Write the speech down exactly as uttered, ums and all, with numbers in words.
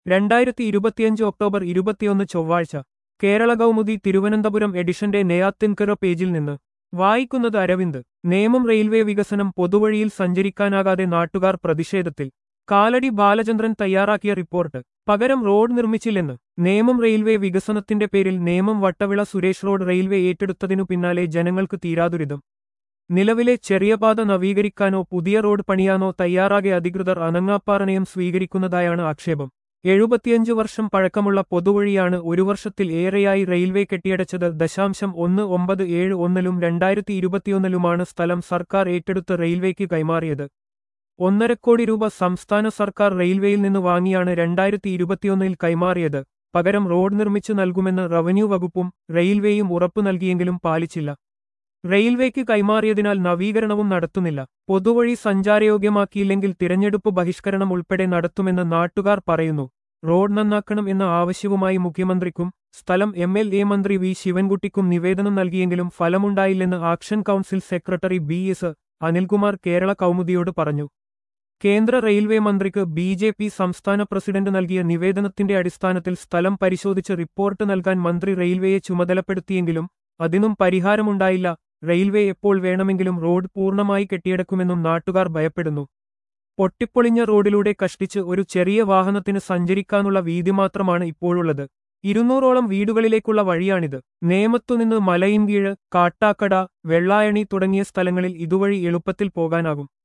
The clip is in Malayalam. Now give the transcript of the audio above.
രണ്ടായിരത്തി ഇരുപത്തിയഞ്ച് ഒക്ടോബർ ഇരുപത്തിയൊന്ന് ചൊവ്വാഴ്ച കേരള കൗമുദി തിരുവനന്തപുരം എഡിഷന്റെ നെയ്യാത്തിൻകര പേജിൽ നിന്ന് വായിക്കുന്നത് അരവിന്ദ്. നേമം റെയിൽവേ വികസനം പൊതുവഴിയിൽ സഞ്ചരിക്കാനാകാതെ നാട്ടുകാർ പ്രതിഷേധത്തിൽ. കാലടി ബാലചന്ദ്രൻ തയ്യാറാക്കിയ റിപ്പോർട്ട്. പകരം റോഡ് നിർമ്മിച്ചില്ലെന്ന്. നേമം റെയിൽവേ വികസനത്തിന്റെ പേരിൽ നേമം വട്ടവിള സുരേഷ് റോഡ് റെയിൽവേ ഏറ്റെടുത്തതിനു പിന്നാലെ ജനങ്ങൾക്ക് തീരാദുരിതം. നിലവിലെ ചെറിയ പാത നവീകരിക്കാനോ പുതിയ റോഡ് പണിയാനോ തയ്യാറാകെ അധികൃതർ അനങ്ങാപ്പാറനയം സ്വീകരിക്കുന്നതായാണ് ആക്ഷേപം. എഴുപത്തിയഞ്ച് വർഷം പഴക്കമുള്ള പൊതുവഴിയാണ് ഒരു വർഷത്തിൽ ഏറെയായി റെയിൽവേ കെട്ടിയടച്ചത്. ദശാംശം ഒന്ന് ഒമ്പത് ഏഴ് ഒന്നിലും രണ്ടായിരത്തി ഇരുപത്തിയൊന്നിലുമാണ് സ്ഥലം സർക്കാർ ഏറ്റെടുത്ത് റെയിൽവേക്ക് കൈമാറിയത്. ഒന്നരക്കോടി രൂപ സംസ്ഥാന സർക്കാർ റെയിൽവേയിൽ നിന്ന് വാങ്ങിയാണ് രണ്ടായിരത്തി ഇരുപത്തിയൊന്നിൽ കൈമാറിയത്. പകരം റോഡ് നിർമ്മിച്ചു നൽകുമെന്ന് റവന്യൂ വകുപ്പും റെയിൽവേയും ഉറപ്പു നൽകിയെങ്കിലും പാലിച്ചില്ല. റെയിൽവേക്ക് കൈമാറിയതിനാൽ നവീകരണവും നടത്തുന്നില്ല. പൊതുവഴി സഞ്ചാരയോഗ്യമാക്കിയില്ലെങ്കിൽ തിരഞ്ഞെടുപ്പ് ബഹിഷ്കരണം ഉൾപ്പെടെ നടത്തുമെന്ന് നാട്ടുകാർ പറയുന്നു. റോഡ് നന്നാക്കണം എന്ന ആവശ്യവുമായി മുഖ്യമന്ത്രിക്കും സ്ഥലം എം എൽ എ മന്ത്രി വി ശിവൻകുട്ടിക്കും നിവേദനം നൽകിയെങ്കിലും ഫലമുണ്ടായില്ലെന്ന് action council secretary B S Anilkumar Kerala കൗമുദിയോട് പറഞ്ഞു. കേന്ദ്ര റെയിൽവേ മന്ത്രിക്ക് ബി ജെ പി സംസ്ഥാന പ്രസിഡന്റ് നൽകിയ നിവേദനത്തിന്റെ അടിസ്ഥാനത്തിൽ സ്ഥലം പരിശോധിച്ച് റിപ്പോർട്ട് നൽകാൻ മന്ത്രി റെയിൽവേയെ ചുമതലപ്പെടുത്തിയെങ്കിലും അതിനും പരിഹാരമുണ്ടായില്ല. റെയിൽവേ എപ്പോൾ വേണമെങ്കിലും റോഡ് പൂർണ്ണമായി കെട്ടിയടക്കുമെന്നും നാട്ടുകാർ ഭയപ്പെടുന്നു. പൊട്ടിപ്പൊളിഞ്ഞ റോഡിലൂടെ കഷ്ടിച്ച് ഒരു ചെറിയ വാഹനത്തിന് സഞ്ചരിക്കാനുള്ള വീതി മാത്രമാണ് ഇപ്പോഴുള്ളത്. ഇരുന്നൂറോളം വീടുകളിലേക്കുള്ള വഴിയാണിത്. നേമത്തുനിന്ന് മലയിൻകീഴ്, കാട്ടാക്കട, വെള്ളായണി തുടങ്ങിയ സ്ഥലങ്ങളിൽ ഇതുവഴി എളുപ്പത്തിൽ പോകാനാകും.